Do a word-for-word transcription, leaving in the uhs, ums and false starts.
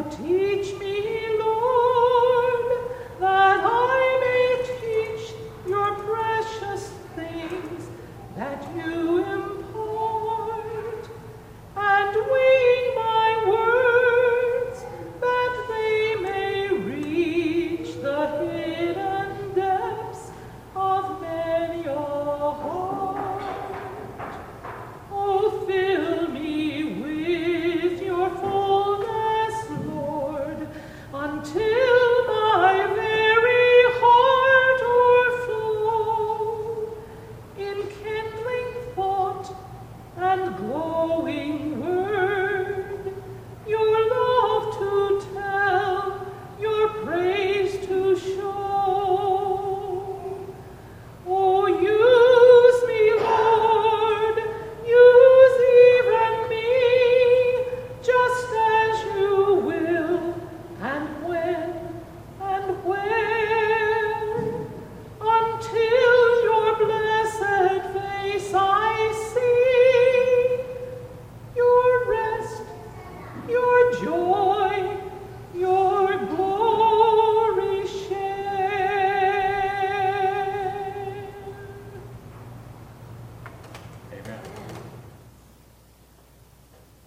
teach me, Lord, that I may teach your precious things that you impart, and wean my words that they may reach the hidden depths of many a heart. Oh, fill me with your fullness, Lord, until my very heart o'erflow in kindling thought and glowing word, your love to tell, your praise to show. Oh, use me, Lord, use even me, just as you will, and when and where, until your blessed face I see, your rest, your joy.